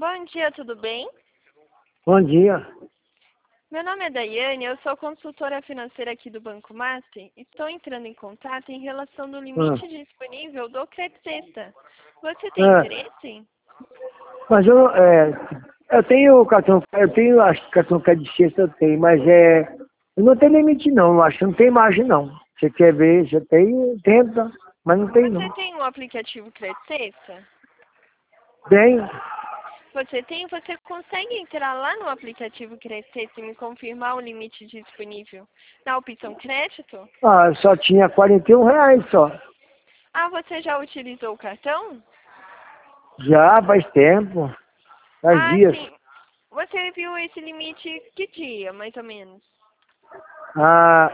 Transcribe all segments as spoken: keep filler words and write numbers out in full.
Bom dia, tudo bem? Bom dia. Meu nome é Daiane, eu sou consultora financeira aqui do Banco Master e estou entrando em contato em relação do Ah, limite disponível do Crédito Sexta. Você tem ah, interesse? mas eu, é, eu tenho cartão, eu tenho acho que cartão de sexta eu tenho, mas é, eu não tenho limite não, eu acho que não tem margem não. Você quer ver, já tem, tenta, mas não tem Você não. tem o aplicativo Crédito Sexta? Tem? Você tem? Você consegue entrar lá no aplicativo Crédito Sexta e me confirmar o limite disponível na opção crédito? Ah, eu só tinha quarenta e um reais só. Ah, você já utilizou o cartão? Já faz tempo, faz Ah, dias. sim. Você viu esse limite que dia, mais ou menos? Ah,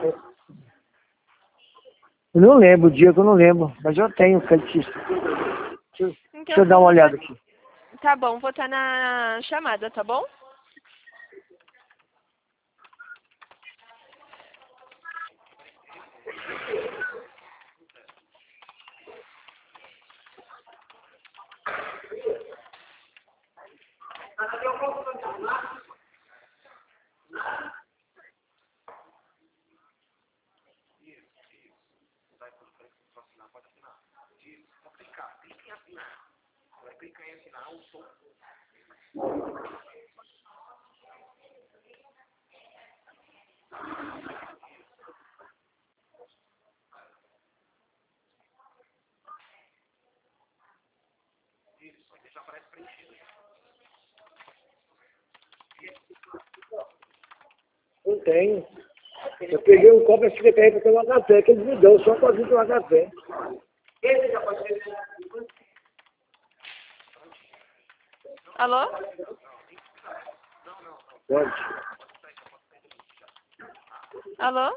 eu não lembro o dia que eu não lembro, mas eu tenho creditista. Deixa, eu- deixa Então eu dar uma vamos olhada fazer. aqui. Tá bom, vou estar na chamada, tá bom? Não tenho. Eu peguei um copo e fiquei para tomar café, que eles me dão só para vir tomar café. Alô? Pode. Alô?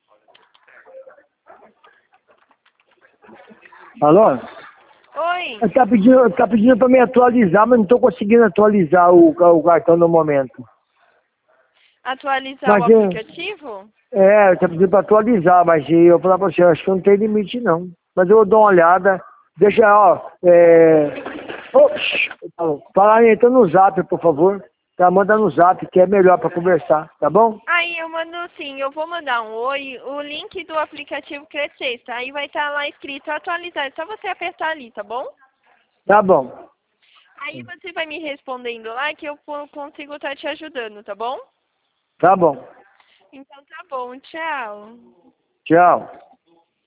Alô? Oi, Ele tá pedindo, tá pedindo para me atualizar, mas não estou conseguindo atualizar o, o cartão no momento. atualizar o Mas é, aplicativo? é tá pedindo para atualizar, mas eu falar para você, eu acho que não tem limite não. Mas eu vou dar uma olhada. Deixa, ó, é... Oxi, fala aí, então no zap, por favor. Tá, manda no zap, que é melhor para conversar, tá bom? Aí eu mando sim, eu vou mandar um oi, o link do aplicativo Crescer, tá? Aí vai estar lá escrito atualizar, é só você apertar ali, tá bom? Tá bom, Aí você vai me respondendo lá que eu po- consigo estar te ajudando, tá bom? tá bom. Então tá bom, tchau. Tchau.